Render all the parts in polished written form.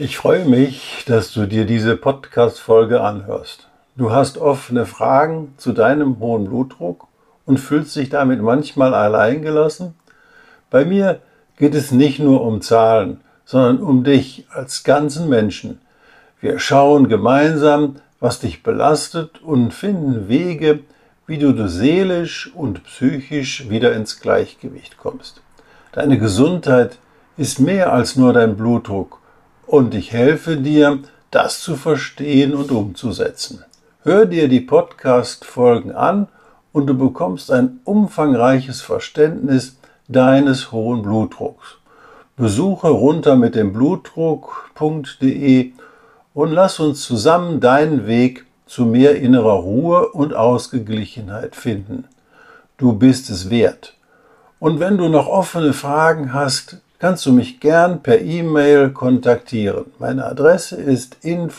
Ich freue mich, dass du dir diese Podcast-Folge anhörst. Du hast offene Fragen zu deinem hohen Blutdruck und fühlst dich damit manchmal alleingelassen? Bei mir geht es nicht nur um Zahlen, sondern um dich als ganzen Menschen. Wir schauen gemeinsam, was dich belastet und finden Wege, wie du seelisch und psychisch wieder ins Gleichgewicht kommst. Deine Gesundheit ist mehr als nur dein Blutdruck und ich helfe dir, das zu verstehen und umzusetzen. Hör dir die Podcast-Folgen an und du bekommst ein umfangreiches Verständnis deines hohen Blutdrucks. Besuche runtermitdemblutdruck.de und lass uns zusammen deinen Weg zu mehr innerer Ruhe und Ausgeglichenheit finden. Du bist es wert. Und wenn du noch offene Fragen hast, kannst du mich gern per E-Mail kontaktieren. Meine Adresse ist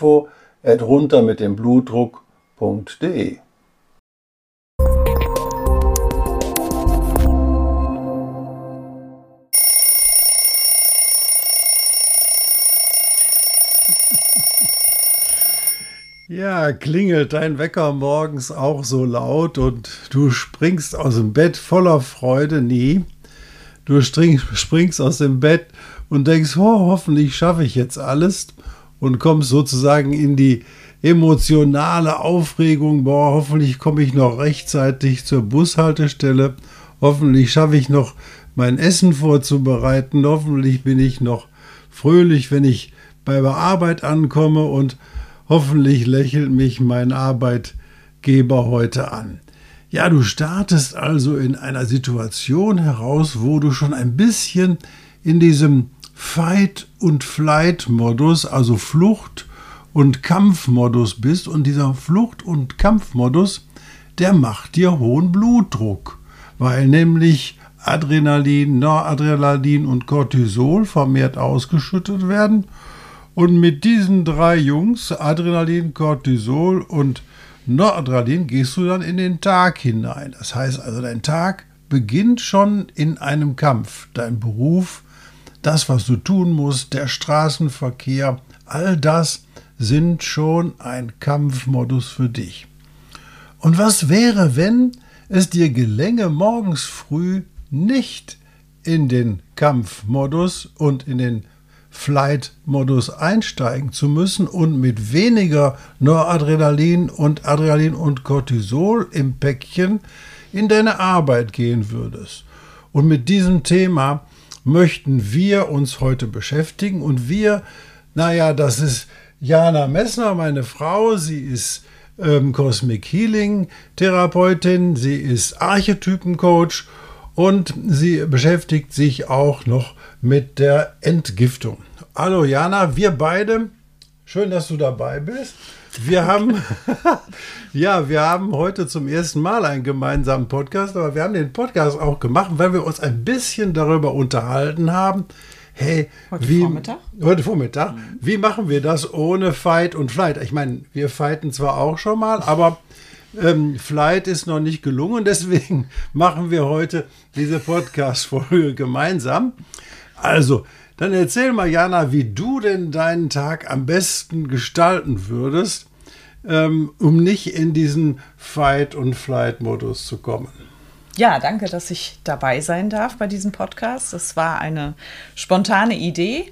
info@runtermitdemblutdruck.de. Ja, klingelt dein Wecker morgens auch so laut und du springst aus dem Bett voller Freude? Nie. Du springst aus dem Bett und denkst, oh, hoffentlich schaffe ich jetzt alles und kommst sozusagen in die emotionale Aufregung, boah, hoffentlich komme ich noch rechtzeitig zur Bushaltestelle, hoffentlich schaffe ich noch mein Essen vorzubereiten, hoffentlich bin ich noch fröhlich, wenn ich bei der Arbeit ankomme und hoffentlich lächelt mich mein Arbeitgeber heute an. Ja, du startest also in einer Situation heraus, wo du schon ein bisschen in diesem Fight- und Flight-Modus, also Flucht- und Kampfmodus bist. Und dieser Flucht- und Kampfmodus, der macht dir hohen Blutdruck, weil nämlich Adrenalin, Noradrenalin und Cortisol vermehrt ausgeschüttet werden. Und mit diesen drei Jungs, Adrenalin, Cortisol und Noradrenalin, gehst du dann in den Tag hinein. Das heißt also, dein Tag beginnt schon in einem Kampf. Dein Beruf, das, was du tun musst, der Straßenverkehr, all das sind schon ein Kampfmodus für dich. Und was wäre, wenn es dir gelänge, morgens früh nicht in den Kampfmodus und in den Flight-Modus einsteigen zu müssen und mit weniger Noradrenalin und Adrenalin und Cortisol im Päckchen in deine Arbeit gehen würdest. Und mit diesem Thema möchten wir uns heute beschäftigen und das ist Jana Messner, meine Frau, sie ist Cosmic Healing Therapeutin, sie ist Archetypencoach und sie beschäftigt sich auch noch mit der Entgiftung. Hallo Jana, wir beide, schön, dass du dabei bist. Wir haben heute zum ersten Mal einen gemeinsamen Podcast, aber wir haben den Podcast auch gemacht, weil wir uns ein bisschen darüber unterhalten haben. Hey, heute Vormittag. Wie machen wir das ohne Fight und Flight? Ich meine, wir fighten zwar auch schon mal, aber Flight ist noch nicht gelungen, deswegen machen wir heute diese Podcast-Folge gemeinsam. Also, dann erzähl mal, Jana, wie du denn deinen Tag am besten gestalten würdest, um nicht in diesen Fight- und Flight-Modus zu kommen. Ja, danke, dass ich dabei sein darf bei diesem Podcast. Das war eine spontane Idee,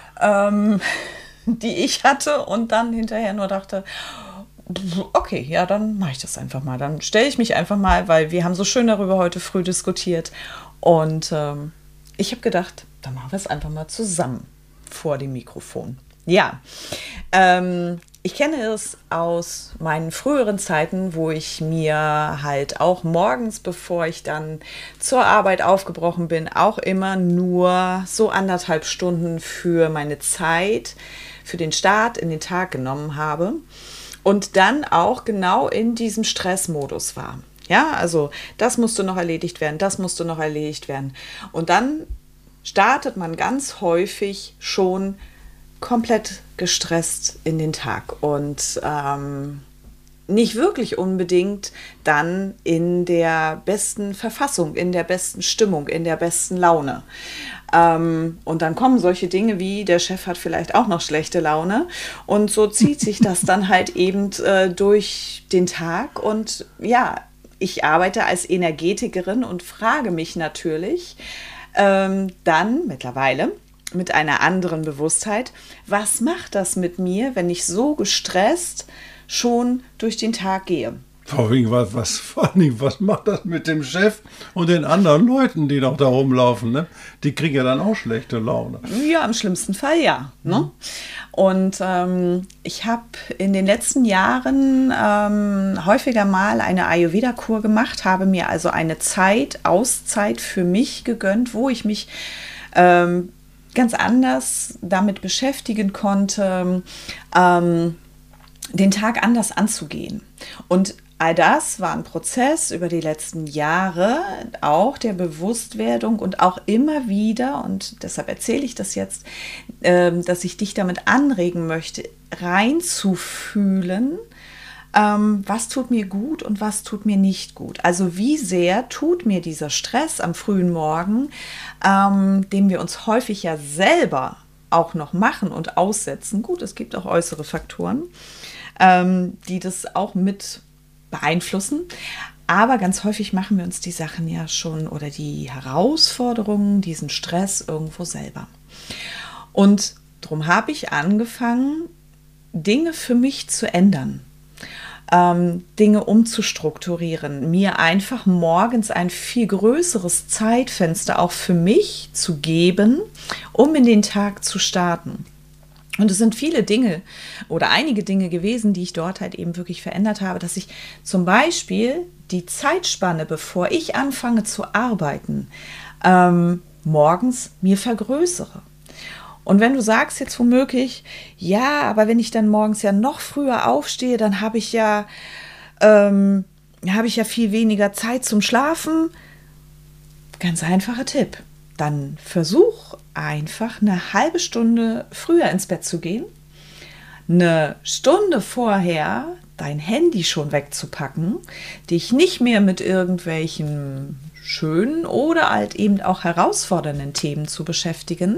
die ich hatte und dann hinterher nur dachte, okay, ja, dann mache ich das einfach mal. Dann stelle ich mich einfach mal, weil wir haben so schön darüber heute früh diskutiert. Und ich habe gedacht, dann machen wir es einfach mal zusammen vor dem Mikrofon. Ja, ich kenne es aus meinen früheren Zeiten, wo ich mir halt auch morgens, bevor ich dann zur Arbeit aufgebrochen bin, auch immer nur so 1,5 Stunden für meine Zeit, für den Start in den Tag genommen habe. Und dann auch genau in diesem Stressmodus war. Ja, also das musste noch erledigt werden, das musste noch erledigt werden. Und dann startet man ganz häufig schon komplett gestresst in den Tag. Und nicht wirklich unbedingt dann in der besten Verfassung, in der besten Stimmung, in der besten Laune. Und dann kommen solche Dinge wie, der Chef hat vielleicht auch noch schlechte Laune. Und so zieht sich das dann halt eben durch den Tag. Und ja, ich arbeite als Energetikerin und frage mich natürlich dann mittlerweile mit einer anderen Bewusstheit, was macht das mit mir, wenn ich so gestresst schon durch den Tag gehe? Vor allen Dingen, was macht das mit dem Chef und den anderen Leuten, die noch da rumlaufen? Ne? Die kriegen ja dann auch schlechte Laune. Ja, im schlimmsten Fall ja. Ne? Und ich habe in den letzten Jahren häufiger mal eine Ayurveda-Kur gemacht, habe mir also eine Auszeit für mich gegönnt, wo ich mich ganz anders damit beschäftigen konnte, den Tag anders anzugehen. Und all das war ein Prozess über die letzten Jahre, auch der Bewusstwerdung und auch immer wieder, und deshalb erzähle ich das jetzt, dass ich dich damit anregen möchte, reinzufühlen, was tut mir gut und was tut mir nicht gut. Also wie sehr tut mir dieser Stress am frühen Morgen, den wir uns häufig ja selber auch noch machen und aussetzen. Gut, es gibt auch äußere Faktoren, die das auch mit beeinflussen. Aber ganz häufig machen wir uns die Sachen ja schon oder die Herausforderungen, diesen Stress irgendwo selber. Und darum habe ich angefangen, Dinge für mich zu ändern. Dinge umzustrukturieren, mir einfach morgens ein viel größeres Zeitfenster auch für mich zu geben, um in den Tag zu starten. Und es sind viele Dinge oder einige Dinge gewesen, die ich dort halt eben wirklich verändert habe, dass ich zum Beispiel die Zeitspanne, bevor ich anfange zu arbeiten, morgens mir vergrößere. Und wenn du sagst jetzt womöglich, ja, aber wenn ich dann morgens ja noch früher aufstehe, dann habe ich ja viel weniger Zeit zum Schlafen. Ganz einfacher Tipp. Dann versuch einfach eine halbe Stunde früher ins Bett zu gehen, eine Stunde vorher dein Handy schon wegzupacken, dich nicht mehr mit irgendwelchen schönen oder halt eben auch herausfordernden Themen zu beschäftigen,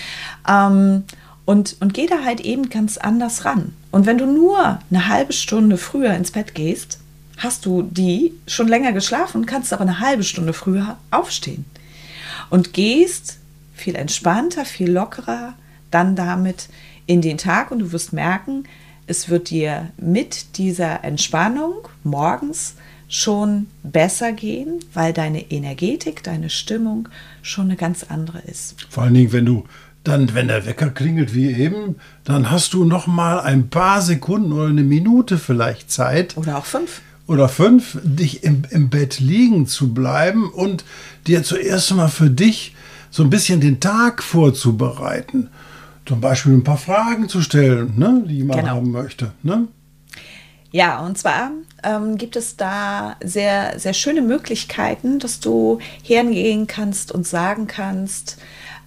und geh da halt eben ganz anders ran. Und wenn du nur eine halbe Stunde früher ins Bett gehst, hast du die schon länger geschlafen, kannst aber eine halbe Stunde früher aufstehen und gehst viel entspannter, viel lockerer dann damit in den Tag und du wirst merken, es wird dir mit dieser Entspannung morgens schon besser gehen, weil deine Energetik, deine Stimmung schon eine ganz andere ist. Vor allen Dingen, wenn der Wecker klingelt wie eben, dann hast du noch mal ein paar Sekunden oder eine Minute vielleicht Zeit. Oder auch 5. Oder 5, dich im Bett liegen zu bleiben und dir zuerst mal für dich so ein bisschen den Tag vorzubereiten. Zum Beispiel ein paar Fragen zu stellen, ne, die man haben möchte. Ne? Ja, und zwar gibt es da sehr, sehr schöne Möglichkeiten, dass du hergehen kannst und sagen kannst,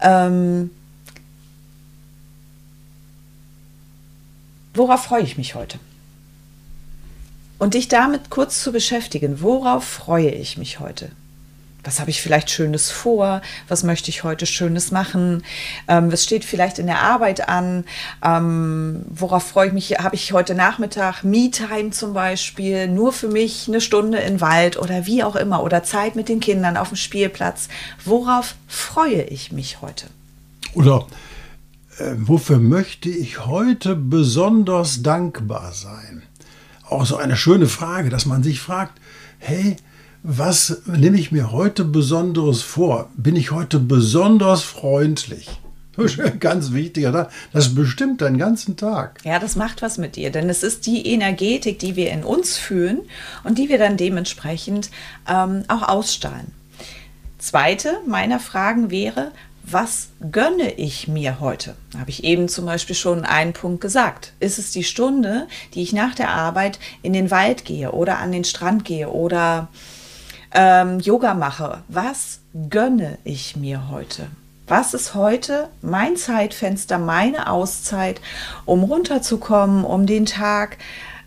worauf freue ich mich heute? Und dich damit kurz zu beschäftigen, worauf freue ich mich heute? Was habe ich vielleicht Schönes vor? Was möchte ich heute Schönes machen? Was steht vielleicht in der Arbeit an? Worauf freue ich mich? Habe ich heute Nachmittag Me-Time zum Beispiel, nur für mich eine Stunde im Wald oder wie auch immer oder Zeit mit den Kindern auf dem Spielplatz? Worauf freue ich mich heute? Oder wofür möchte ich heute besonders dankbar sein? Auch so eine schöne Frage, dass man sich fragt, hey, was nehme ich mir heute Besonderes vor? Bin ich heute besonders freundlich? Ganz wichtig, das bestimmt deinen ganzen Tag. Ja, das macht was mit dir, denn es ist die Energetik, die wir in uns fühlen und die wir dann dementsprechend auch ausstrahlen. Zweite meiner Fragen wäre, was gönne ich mir heute? Habe ich eben zum Beispiel schon einen Punkt gesagt. Ist es die Stunde, die ich nach der Arbeit in den Wald gehe oder an den Strand gehe oder Yoga mache? Was gönne ich mir heute? Was ist heute mein Zeitfenster, meine Auszeit, um runterzukommen, um den Tag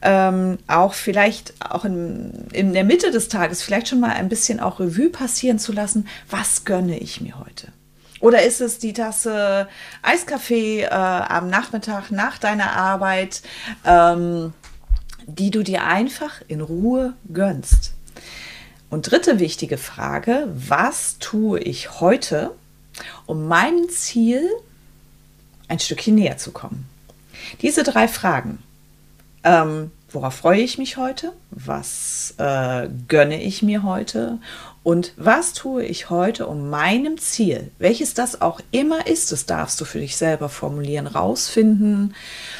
auch vielleicht auch in der Mitte des Tages vielleicht schon mal ein bisschen auch Revue passieren zu lassen, was gönne ich mir heute? Oder ist es die Tasse Eiskaffee am Nachmittag nach deiner Arbeit, die du dir einfach in Ruhe gönnst? Und dritte wichtige Frage, was tue ich heute, um meinem Ziel ein Stückchen näher zu kommen? Diese 3 Fragen. Worauf freue ich mich heute? Was gönne ich mir heute? Und was tue ich heute, um meinem Ziel, welches das auch immer ist, das darfst du für dich selber formulieren, rausfinden,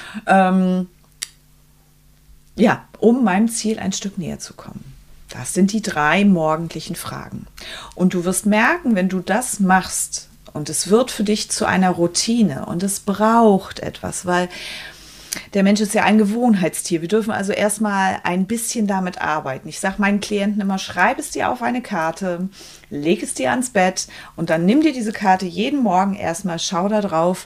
um meinem Ziel ein Stück näher zu kommen. Das sind die 3 morgendlichen Fragen. Und du wirst merken, wenn du das machst, und es wird für dich zu einer Routine und es braucht etwas, weil der Mensch ist ja ein Gewohnheitstier. Wir dürfen also erstmal ein bisschen damit arbeiten. Ich sage meinen Klienten immer, schreib es dir auf eine Karte, leg es dir ans Bett und dann nimm dir diese Karte jeden Morgen erstmal, schau da drauf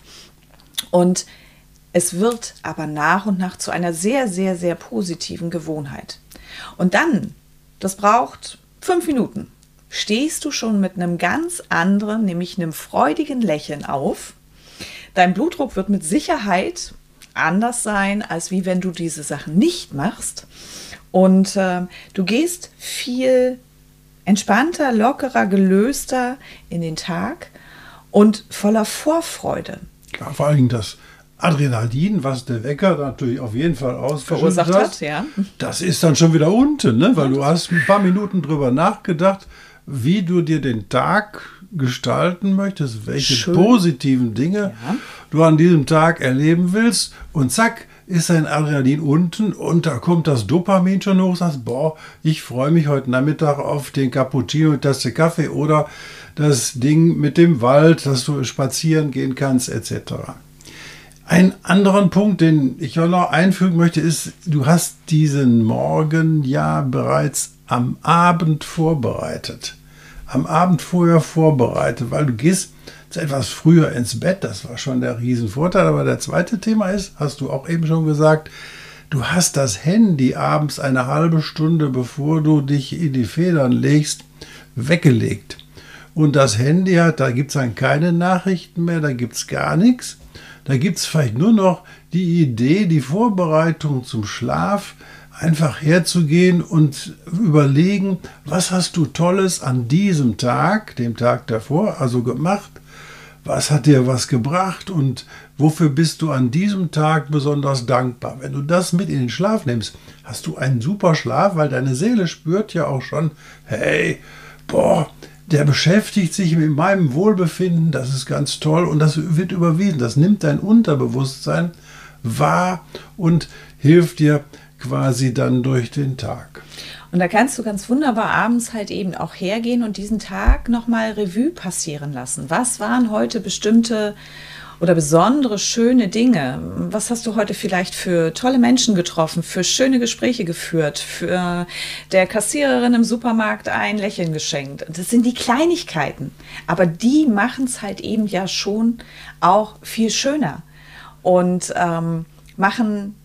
und es wird aber nach und nach zu einer sehr, sehr, sehr positiven Gewohnheit. Und dann, das braucht 5 Minuten, stehst du schon mit einem ganz anderen, nämlich einem freudigen Lächeln auf. Dein Blutdruck wird mit Sicherheit anders sein, als wie wenn du diese Sachen nicht machst. Und du gehst viel entspannter, lockerer, gelöster in den Tag und voller Vorfreude. Ja, vor allem das Adrenalin, was der Wecker natürlich auf jeden Fall verursacht hat, ja. Das ist dann schon wieder unten, ne? Weil du hast ein paar Minuten drüber nachgedacht, wie du dir den Tag gestalten möchtest, welche positiven Dinge du an diesem Tag erleben willst und zack, ist dein Adrenalin unten und da kommt das Dopamin schon hoch, sagst, boah, ich freue mich heute Nachmittag auf den Cappuccino und Tasse Kaffee oder das Ding mit dem Wald, dass du spazieren gehen kannst, etc. Ein anderen Punkt, den ich auch noch einfügen möchte, ist, du hast diesen Morgen ja bereits am Abend vorbereitet. Am Abend vorher vorbereitet, weil du gehst etwas früher ins Bett, das war schon der Riesenvorteil. Aber der zweite Thema ist, hast du auch eben schon gesagt, du hast das Handy abends eine halbe Stunde, bevor du dich in die Federn legst, weggelegt. Und das Handy hat, da gibt es dann keine Nachrichten mehr, da gibt es gar nichts. Da gibt es vielleicht nur noch die Idee, die Vorbereitung zum Schlaf, einfach herzugehen und überlegen, was hast du Tolles an diesem Tag, dem Tag davor, also gemacht, was hat dir was gebracht und wofür bist du an diesem Tag besonders dankbar. Wenn du das mit in den Schlaf nimmst, hast du einen super Schlaf, weil deine Seele spürt ja auch schon, hey, boah, der beschäftigt sich mit meinem Wohlbefinden, das ist ganz toll und das wird überwiesen. Das nimmt dein Unterbewusstsein wahr und hilft dir quasi dann durch den Tag. Und da kannst du ganz wunderbar abends halt eben auch hergehen und diesen Tag nochmal Revue passieren lassen. Was waren heute bestimmte oder besondere schöne Dinge? Was hast du heute vielleicht für tolle Menschen getroffen, für schöne Gespräche geführt, für der Kassiererin im Supermarkt ein Lächeln geschenkt? Das sind die Kleinigkeiten, aber die machen es halt eben ja schon auch viel schöner und machen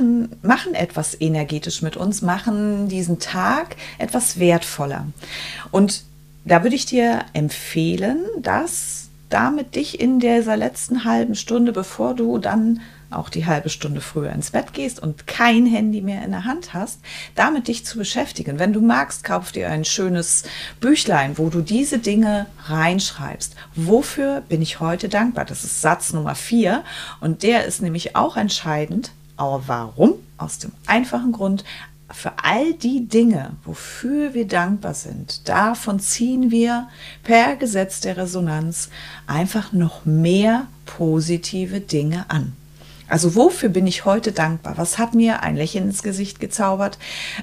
etwas energetisch mit uns, machen diesen Tag etwas wertvoller. Und da würde ich dir empfehlen, dass damit dich in dieser letzten halben Stunde, bevor du dann auch die halbe Stunde früher ins Bett gehst und kein Handy mehr in der Hand hast, damit dich zu beschäftigen. Wenn du magst, kauf dir ein schönes Büchlein, wo du diese Dinge reinschreibst. Wofür bin ich heute dankbar? Das ist Satz Nummer 4 und der ist nämlich auch entscheidend. Aber warum? Aus dem einfachen Grund, für all die Dinge, wofür wir dankbar sind, davon ziehen wir per Gesetz der Resonanz einfach noch mehr positive Dinge an. Also wofür bin ich heute dankbar? Was hat mir ein Lächeln ins Gesicht gezaubert?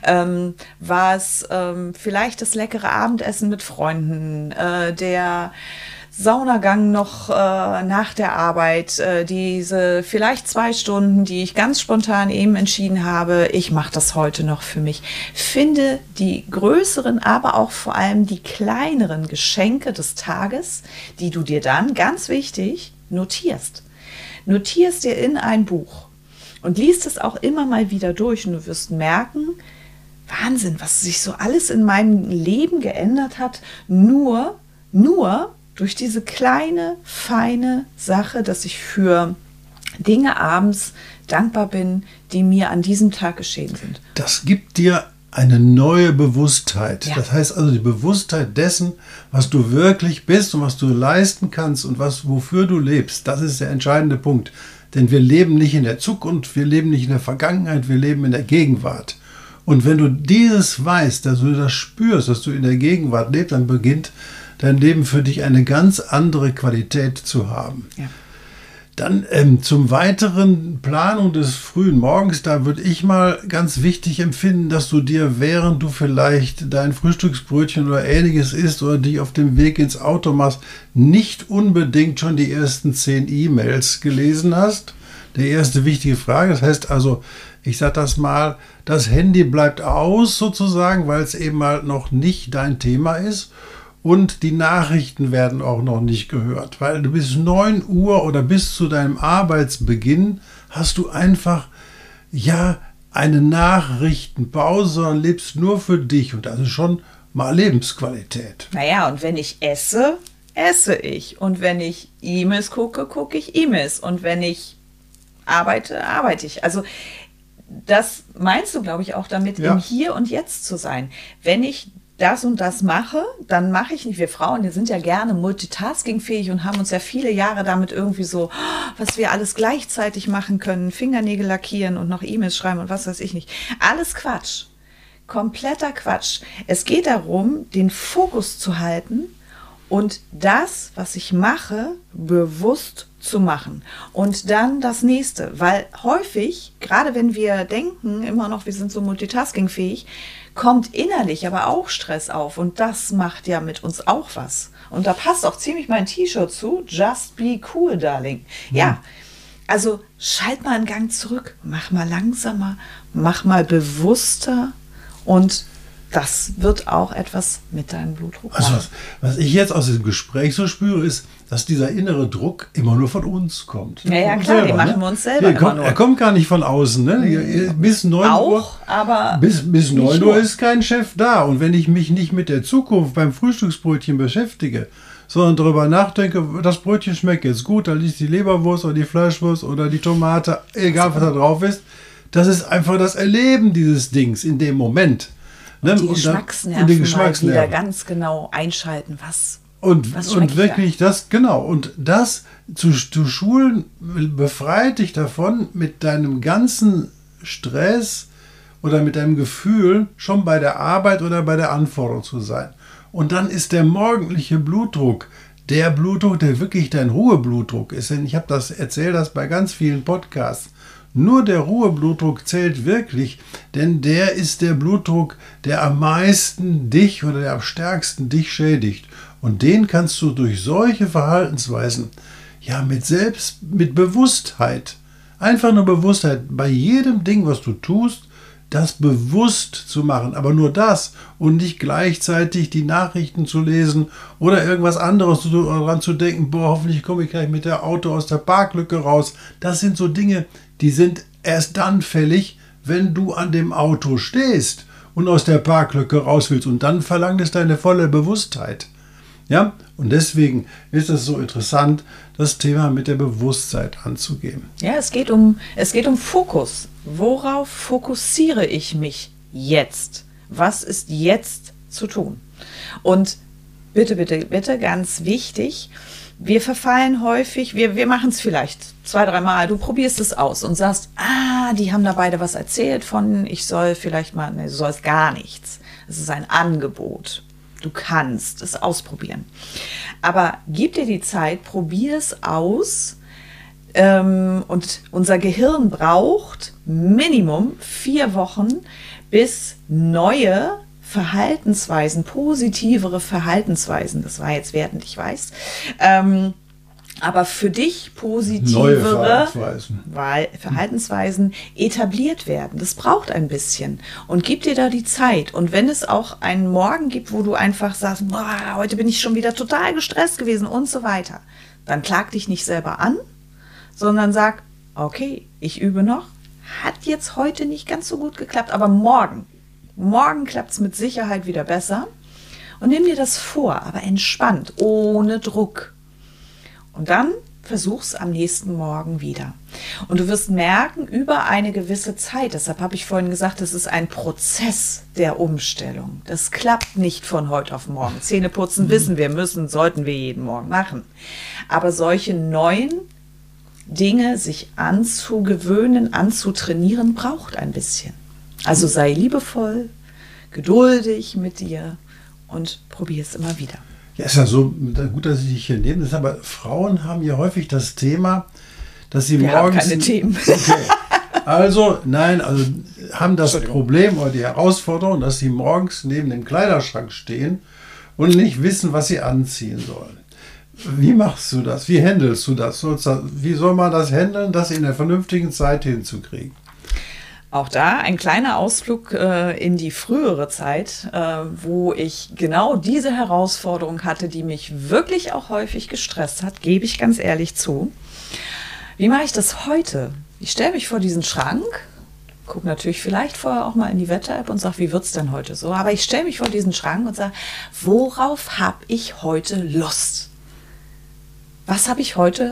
War es vielleicht das leckere Abendessen mit Freunden, der Saunagang noch nach der Arbeit, diese vielleicht 2 Stunden, die ich ganz spontan eben entschieden habe, ich mache das heute noch für mich. Finde die größeren, aber auch vor allem die kleineren Geschenke des Tages, die du dir dann, ganz wichtig, notierst. Notierst dir in ein Buch. und liest es auch immer mal wieder durch und du wirst merken, Wahnsinn, was sich so alles in meinem Leben geändert hat, nur durch diese kleine, feine Sache, dass ich für Dinge abends dankbar bin, die mir an diesem Tag geschehen sind. Das gibt dir eine neue Bewusstheit. Ja. Das heißt also die Bewusstheit dessen, was du wirklich bist und was du leisten kannst und wofür du lebst. Das ist der entscheidende Punkt. Denn wir leben nicht in der Zukunft, wir leben nicht in der Vergangenheit, wir leben in der Gegenwart. Und wenn du dieses weißt, dass du das spürst, dass du in der Gegenwart lebst, dann beginnt dein Leben für dich eine ganz andere Qualität zu haben. Ja. Dann zum weiteren Planung des frühen Morgens, da würde ich mal ganz wichtig empfinden, dass du dir, während du vielleicht dein Frühstücksbrötchen oder ähnliches isst oder dich auf dem Weg ins Auto machst, nicht unbedingt schon die ersten 10 E-Mails gelesen hast. Die erste wichtige Frage, das heißt also, ich sage das mal, das Handy bleibt aus sozusagen, weil es eben halt noch nicht dein Thema ist. Und die Nachrichten werden auch noch nicht gehört, weil du bis 9 Uhr oder bis zu deinem Arbeitsbeginn hast du einfach, eine Nachrichtenpause, sondern lebst nur für dich. Und das ist schon mal Lebensqualität. Naja, und wenn ich esse ich. Und wenn ich E-Mails gucke ich E-Mails. Und wenn ich arbeite ich. Also das meinst du, glaube ich, auch damit, im Hier und Jetzt zu sein. Wenn ich das und das mache, dann mache ich nicht. Wir Frauen, wir sind ja gerne multitaskingfähig und haben uns ja viele Jahre damit irgendwie so, was wir alles gleichzeitig machen können, Fingernägel lackieren und noch E-Mails schreiben und was weiß ich nicht. Alles Quatsch. Kompletter Quatsch. Es geht darum, den Fokus zu halten und das, was ich mache, bewusst zu machen. Und dann das nächste, weil häufig, gerade wenn wir denken, immer noch, wir sind so multitaskingfähig, kommt innerlich aber auch Stress auf und das macht ja mit uns auch was. Und da passt auch ziemlich mein T-Shirt zu, Just be cool, darling. Ja, also schalt mal einen Gang zurück, mach mal langsamer, mach mal bewusster und das wird auch etwas mit deinem Blutdruck machen. Also was ich jetzt aus dem Gespräch so spüre, ist, dass dieser innere Druck immer nur von uns kommt. Ja, klar, den machen wir uns selber Er kommt gar nicht von außen. Ne? Bis 9 Uhr, aber bis 9 Uhr ist kein Chef da. Und wenn ich mich nicht mit der Zukunft beim Frühstücksbrötchen beschäftige, sondern darüber nachdenke, das Brötchen schmeckt jetzt gut, da liegt die Leberwurst oder die Fleischwurst oder die Tomate, egal was da drauf ist, das ist einfach das Erleben dieses Dings in dem Moment. Und die Geschmacksnerven mal wieder ganz genau einschalten, was wirklich das, genau. Und das zu schulen, befreit dich davon, mit deinem ganzen Stress oder mit deinem Gefühl schon bei der Arbeit oder bei der Anforderung zu sein. Und dann ist der morgendliche Blutdruck, der wirklich dein Ruheblutdruck ist. Denn ich erzähle das bei ganz vielen Podcasts. Nur der Ruheblutdruck zählt wirklich, denn der ist der Blutdruck, der am meisten dich oder der am stärksten dich schädigt. Und den kannst du durch solche Verhaltensweisen, mit Bewusstheit, einfach nur Bewusstheit, bei jedem Ding, was du tust, das bewusst zu machen, aber nur das und nicht gleichzeitig die Nachrichten zu lesen oder irgendwas anderes daran zu denken, hoffentlich komme ich gleich mit der Auto aus der Parklücke raus. Das sind so Dinge, die sind erst dann fällig, wenn du an dem Auto stehst und aus der Parklücke raus willst. Und dann verlangt es deine volle Bewusstheit. Ja? Und deswegen ist es so interessant, das Thema mit der Bewusstheit anzugehen. Ja, es geht um Fokus. Worauf fokussiere ich mich jetzt? Was ist jetzt zu tun? Und bitte, bitte, bitte, ganz wichtig, wir verfallen häufig, wir machen es vielleicht 2-3 Mal, du probierst es aus und sagst, die haben da beide was erzählt von, ich soll vielleicht mal, du sollst gar nichts. Es ist ein Angebot. Du kannst es ausprobieren. Aber gib dir die Zeit, probier es aus. Und unser Gehirn braucht Minimum 4 Wochen, bis neue Verhaltensweisen, positivere Verhaltensweisen, das war jetzt wertend, ich weiß, aber für dich positivere Verhaltensweisen etabliert werden. Das braucht ein bisschen und gib dir da die Zeit. Und wenn es auch einen Morgen gibt, wo du einfach sagst, heute bin ich schon wieder total gestresst gewesen und so weiter, dann klag dich nicht selber an, sondern sag, okay, ich übe noch, hat jetzt heute nicht ganz so gut geklappt, aber morgen klappt es mit Sicherheit wieder besser. Und nimm dir das vor, aber entspannt, ohne Druck. Und dann versuch's am nächsten Morgen wieder. Und du wirst merken, über eine gewisse Zeit, deshalb habe ich vorhin gesagt, es ist ein Prozess der Umstellung. Das klappt nicht von heute auf morgen. Zähneputzen wissen wir, sollten wir jeden Morgen machen. Aber solche neuen Dinge sich anzugewöhnen, anzutrainieren, braucht ein bisschen. Also sei liebevoll, geduldig mit dir und probier es immer wieder. Ja, ist ja so gut, dass ich dich hier nehme. Aber Frauen haben ja häufig das Thema, dass sie Wir morgens... haben keine Themen. Okay. Also haben das Problem oder die Herausforderung, dass sie morgens neben dem Kleiderschrank stehen und nicht wissen, was sie anziehen sollen. Wie machst du das? Wie handelst du das? Wie soll man das handeln, das in der vernünftigen Zeit hinzukriegen? Auch da ein kleiner Ausflug in die frühere Zeit, wo ich genau diese Herausforderung hatte, die mich wirklich auch häufig gestresst hat, gebe ich ganz ehrlich zu. Wie mache ich das heute? Ich stelle mich vor diesen Schrank, gucke natürlich vielleicht vorher auch mal in die Wetter-App und sage, wie wird es denn heute so? Aber ich stelle mich vor diesen Schrank und sage, worauf habe ich heute Lust? Worauf habe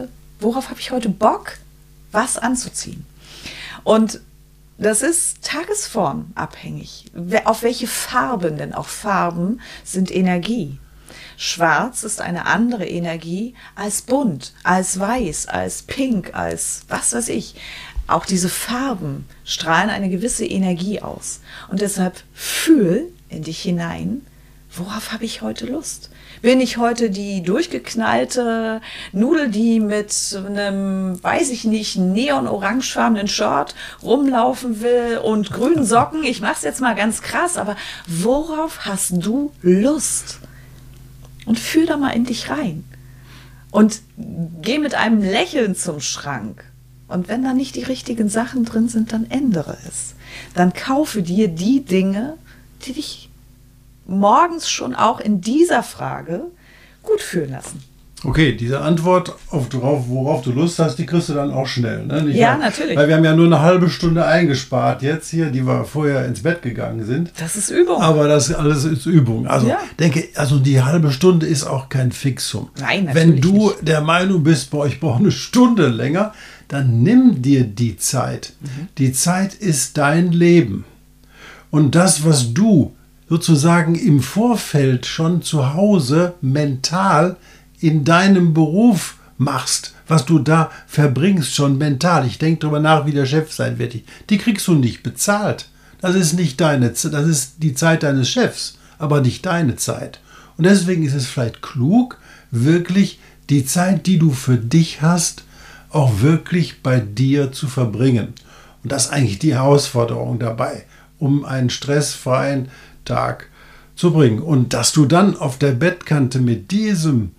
ich heute Bock, was anzuziehen? Und das ist tagesformabhängig. Auf welche Farben, denn auch Farben sind Energie. Schwarz ist eine andere Energie als bunt, als weiß, als pink, als was weiß ich. Auch diese Farben strahlen eine gewisse Energie aus. Und deshalb fühl in dich hinein, worauf habe ich heute Lust? Bin ich heute die durchgeknallte Nudel, die mit einem, weiß ich nicht, neon-orangefarbenen Short rumlaufen will und grünen Socken? Ich mache es jetzt mal ganz krass, aber worauf hast du Lust? Und fühl da mal in dich rein. Und geh mit einem Lächeln zum Schrank. Und wenn da nicht die richtigen Sachen drin sind, dann ändere es. Dann kaufe dir die Dinge, die dich morgens schon auch in dieser Frage gut fühlen lassen. Okay, diese Antwort, worauf du Lust hast, die kriegst du dann auch schnell. Ne? Natürlich. Weil wir haben ja nur eine halbe Stunde eingespart jetzt hier, die wir vorher ins Bett gegangen sind. Das ist Übung. Aber das alles ist Übung. Also die halbe Stunde ist auch kein Fixum. Nein, natürlich Wenn du nicht. der Meinung bist, ich brauche eine Stunde länger, dann nimm dir die Zeit. Die Zeit ist dein Leben. Und das, was du sozusagen im Vorfeld schon zu Hause mental in deinem Beruf machst, was du da verbringst schon mental. Ich denke darüber nach, wie der Chef sein wird. Die kriegst du nicht bezahlt. Das ist nicht das ist die Zeit deines Chefs, aber nicht deine Zeit. Und deswegen ist es vielleicht klug, wirklich die Zeit, die du für dich hast, auch wirklich bei dir zu verbringen. Und das ist eigentlich die Herausforderung dabei, um einen stressfreien Tag zu bringen. Und dass du dann auf der Bettkante mit diesem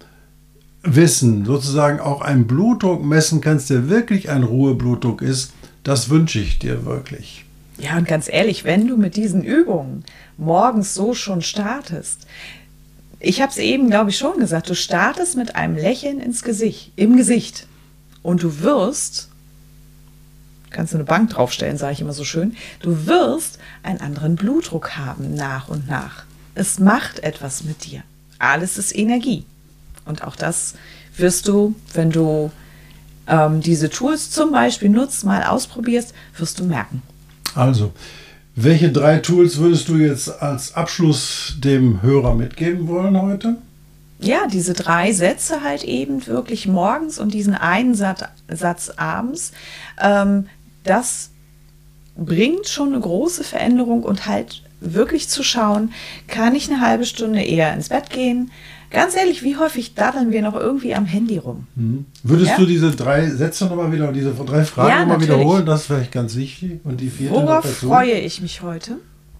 Wissen sozusagen auch einen Blutdruck messen kannst, der wirklich ein Ruheblutdruck ist, das wünsche ich dir wirklich. Ja, und ganz ehrlich, wenn du mit diesen Übungen morgens so schon startest, ich habe es eben, glaube ich, schon gesagt, du startest mit einem Lächeln im Gesicht. Und du wirst, kannst du eine Bank draufstellen, sage ich immer so schön, du wirst einen anderen Blutdruck haben nach und nach. Es macht etwas mit dir. Alles ist Energie. Und auch das wirst du, wenn du diese Tools zum Beispiel nutzt, mal ausprobierst, wirst du merken. Also, welche 3 Tools würdest du jetzt als Abschluss dem Hörer mitgeben wollen heute? Ja, diese 3 Sätze halt eben wirklich morgens und diesen einen Satz abends, das bringt schon eine große Veränderung und halt wirklich zu schauen, kann ich eine halbe Stunde eher ins Bett gehen? Ganz ehrlich, wie häufig daddeln wir noch irgendwie am Handy rum? Würdest du diese 3 Sätze nochmal wieder, diese 3 Fragen nochmal wiederholen? Das ist vielleicht ganz wichtig. Und die 4. Worauf freue ich mich heute?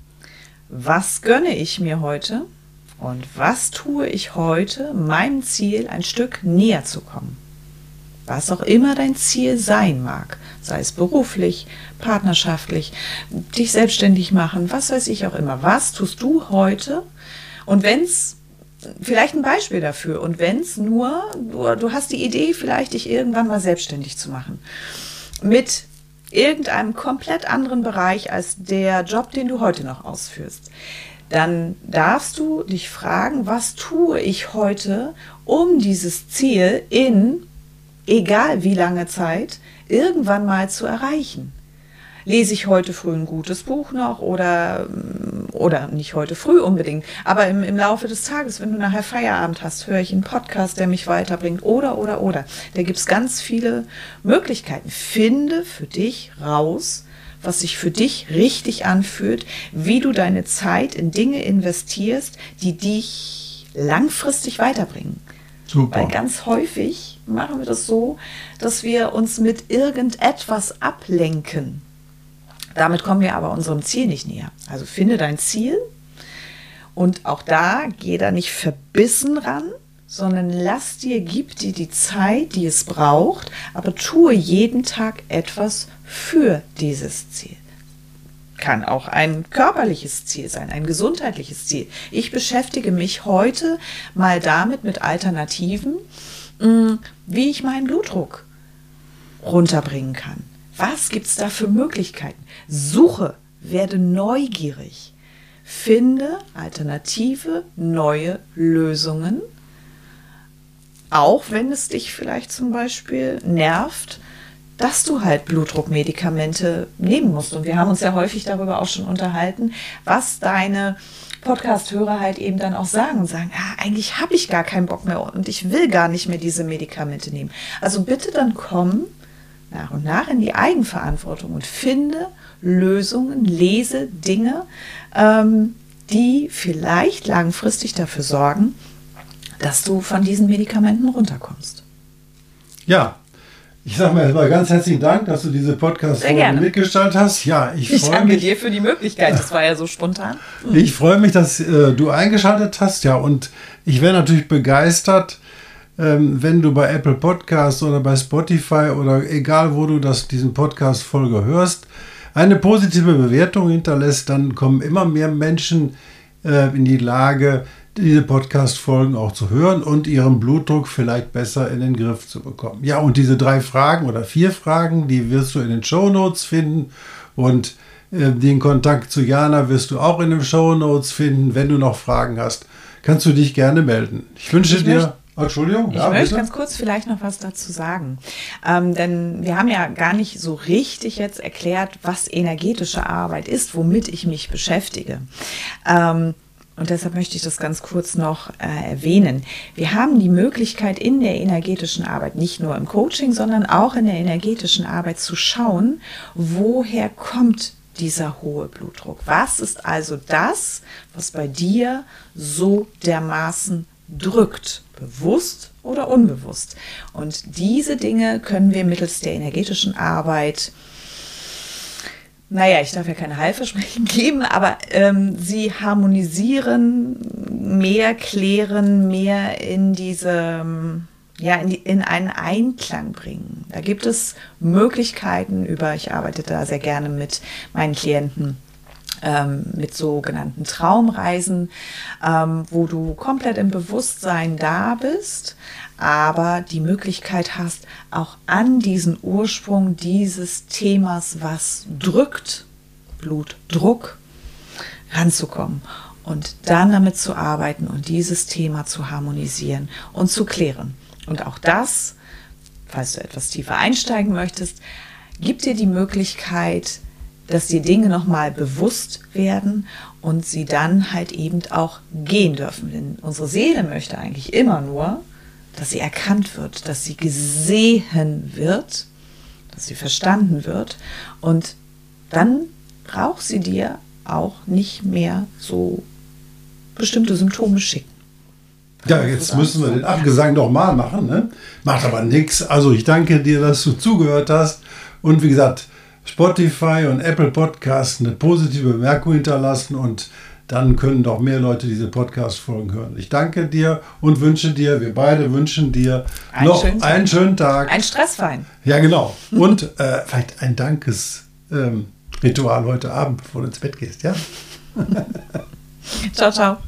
Was gönne ich mir heute? Und was tue ich heute, meinem Ziel ein Stück näher zu kommen? Was auch immer dein Ziel sein mag, sei es beruflich, partnerschaftlich, dich selbstständig machen, was weiß ich auch immer. Was tust du heute? Und wenn es, vielleicht ein Beispiel dafür, und wenn es nur, du hast die Idee, vielleicht dich irgendwann mal selbstständig zu machen. Mit irgendeinem komplett anderen Bereich als der Job, den du heute noch ausführst, dann darfst du dich fragen, was tue ich heute, um dieses Ziel in, egal wie lange Zeit, irgendwann mal zu erreichen. Lese ich heute früh ein gutes Buch noch oder nicht heute früh unbedingt, aber im Laufe des Tages, wenn du nachher Feierabend hast, höre ich einen Podcast, der mich weiterbringt oder. Da gibt es ganz viele Möglichkeiten. Finde für dich raus, was sich für dich richtig anfühlt, wie du deine Zeit in Dinge investierst, die dich langfristig weiterbringen. Super. Weil ganz häufig machen wir das so, dass wir uns mit irgendetwas ablenken. Damit kommen wir aber unserem Ziel nicht näher. Also finde dein Ziel und auch da geh da nicht verbissen ran, sondern gib dir die Zeit, die es braucht, aber tue jeden Tag etwas für dieses Ziel. Kann auch ein körperliches Ziel sein, ein gesundheitliches Ziel. Ich beschäftige mich heute mal damit mit Alternativen, wie ich meinen Blutdruck runterbringen kann. Was gibt es da für Möglichkeiten? Suche, werde neugierig, finde alternative, neue Lösungen, auch wenn es dich vielleicht zum Beispiel nervt, dass du halt Blutdruckmedikamente nehmen musst. Und wir haben uns ja häufig darüber auch schon unterhalten, was deine Podcast-Hörer halt eben dann auch sagen und sagen, eigentlich habe ich gar keinen Bock mehr und ich will gar nicht mehr diese Medikamente nehmen. Also bitte dann komm nach und nach in die Eigenverantwortung und finde Lösungen, lese Dinge, die vielleicht langfristig dafür sorgen, dass du von diesen Medikamenten runterkommst. Ja, ich sage mal erstmal ganz herzlichen Dank, dass du diese Podcast-Folge mitgestaltet hast. Ja, ich danke dir für die Möglichkeit, das war ja so spontan. Ich freue mich, dass du eingeschaltet hast. Ja, und ich wäre natürlich begeistert, wenn du bei Apple Podcasts oder bei Spotify oder egal, wo du diesen Podcast-Folge hörst, eine positive Bewertung hinterlässt, dann kommen immer mehr Menschen in die Lage, diese Podcast-Folgen auch zu hören und ihren Blutdruck vielleicht besser in den Griff zu bekommen. Ja, und diese 3 Fragen oder 4 Fragen, die wirst du in den Shownotes finden und den Kontakt zu Jana wirst du auch in den Shownotes finden. Wenn du noch Fragen hast, kannst du dich gerne melden. Ich wünsche dir... Entschuldigung. Ich möchte ganz kurz vielleicht noch was dazu sagen. Denn wir haben ja gar nicht so richtig jetzt erklärt, was energetische Arbeit ist, womit ich mich beschäftige. Und deshalb möchte ich das ganz kurz noch erwähnen. Wir haben die Möglichkeit in der energetischen Arbeit, nicht nur im Coaching, sondern auch in der energetischen Arbeit zu schauen, woher kommt dieser hohe Blutdruck. Was ist also das, was bei dir so dermaßen drückt, bewusst oder unbewusst. Und diese Dinge können wir mittels der energetischen Arbeit, ich darf ja keine Heilversprechen geben, aber sie harmonisieren, mehr klären, mehr in diese, in einen Einklang bringen. Da gibt es Möglichkeiten ich arbeite da sehr gerne mit meinen Klienten, mit sogenannten Traumreisen, wo du komplett im Bewusstsein da bist, aber die Möglichkeit hast, auch an diesen Ursprung dieses Themas, was drückt, Blutdruck, ranzukommen und dann damit zu arbeiten und dieses Thema zu harmonisieren und zu klären. Und auch das, falls du etwas tiefer einsteigen möchtest, gibt dir die Möglichkeit, dass die Dinge nochmal bewusst werden und sie dann halt eben auch gehen dürfen. Denn unsere Seele möchte eigentlich immer nur, dass sie erkannt wird, dass sie gesehen wird, dass sie verstanden wird und dann braucht sie dir auch nicht mehr so bestimmte Symptome schicken. Ja, jetzt müssen wir den Abgesang nochmal machen, ne? Macht aber nichts. Also ich danke dir, dass du zugehört hast und wie gesagt, Spotify und Apple Podcasts eine positive Bemerkung hinterlassen und dann können doch mehr Leute diese Podcast-Folgen hören. Ich danke dir und wir beide wünschen dir noch einen schönen Tag. Ein stressfreien. Ja, genau. Und vielleicht ein Dankesritual heute Abend, bevor du ins Bett gehst, ja? Ciao, ciao.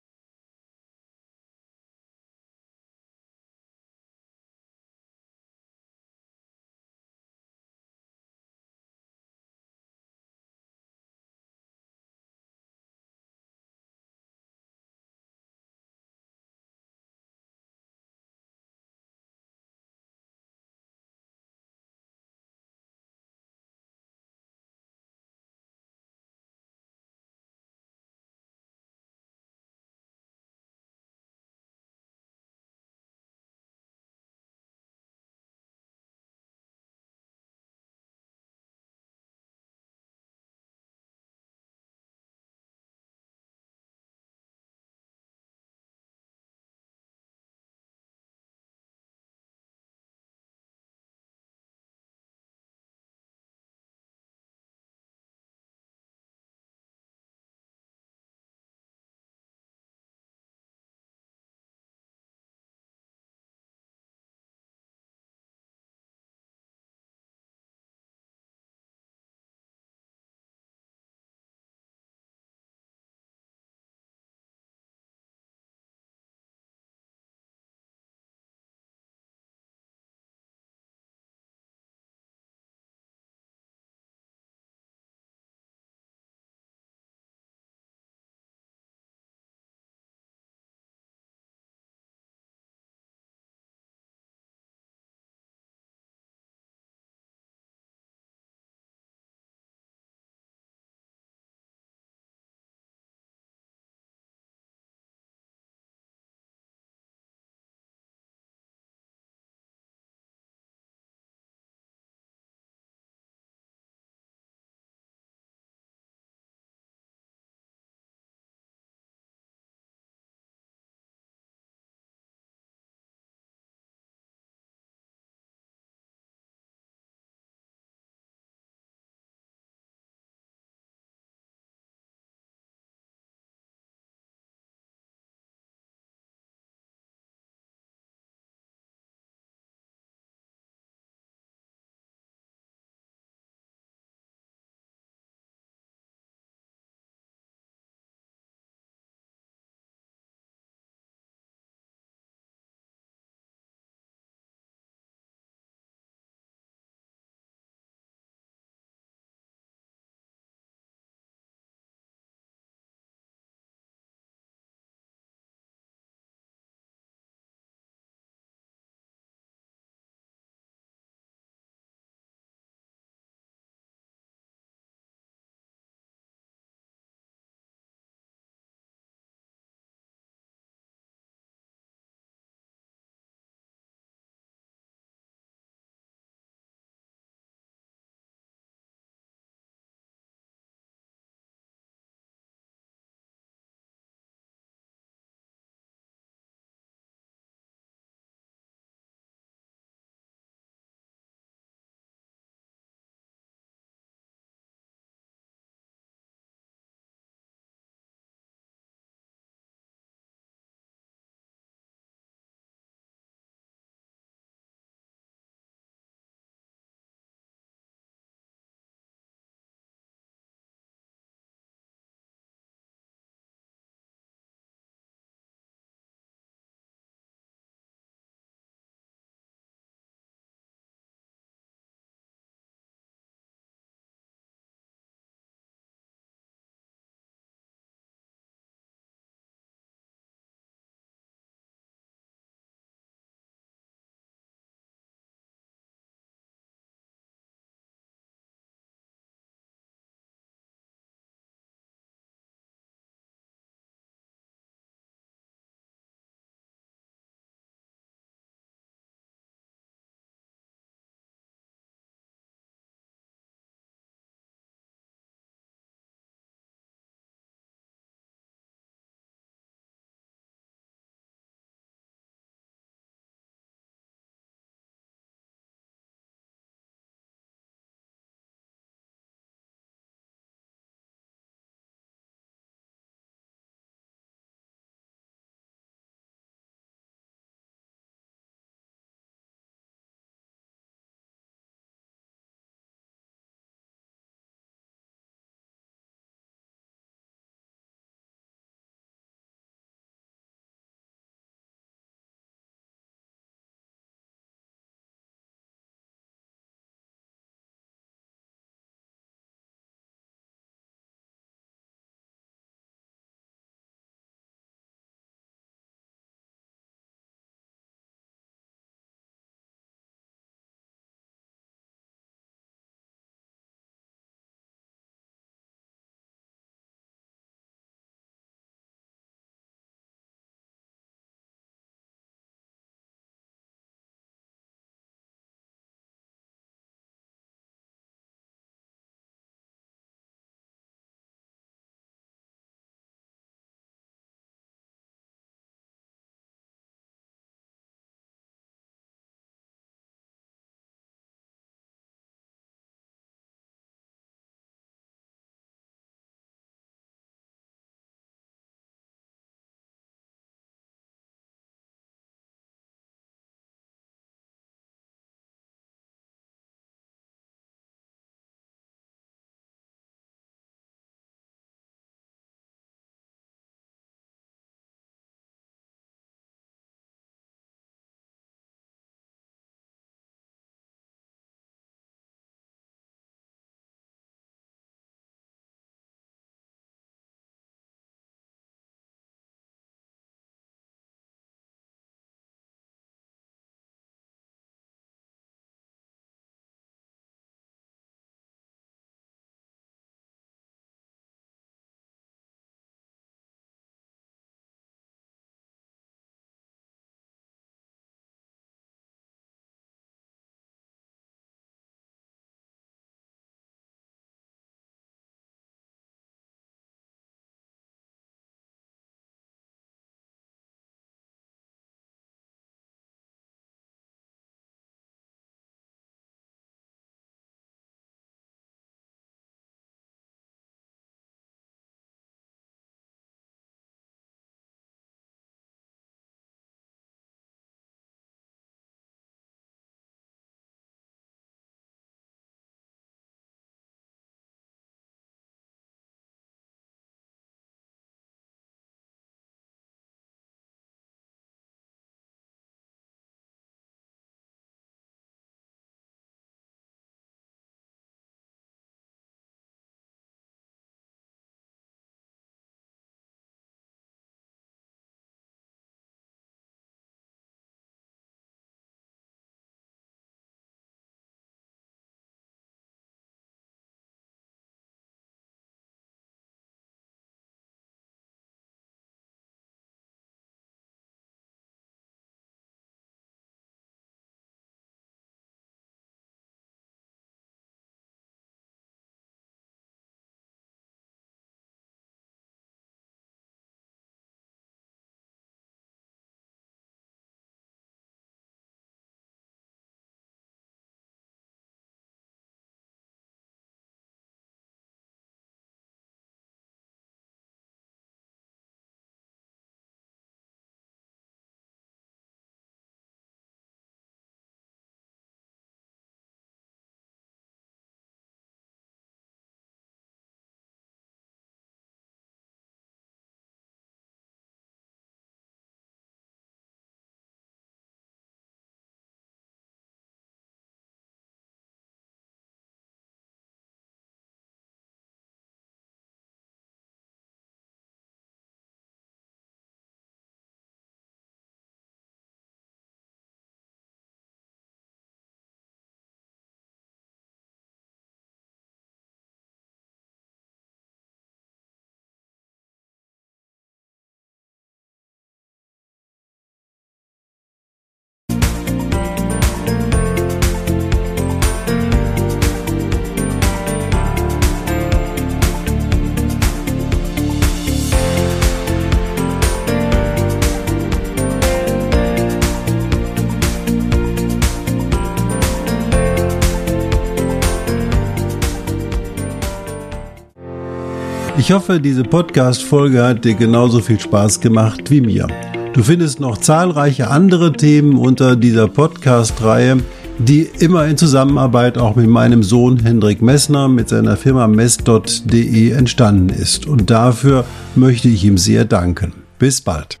Ich hoffe, diese Podcast-Folge hat dir genauso viel Spaß gemacht wie mir. Du findest noch zahlreiche andere Themen unter dieser Podcast-Reihe, die immer in Zusammenarbeit auch mit meinem Sohn Hendrik Messner mit seiner Firma mess.de entstanden ist. Und dafür möchte ich ihm sehr danken. Bis bald.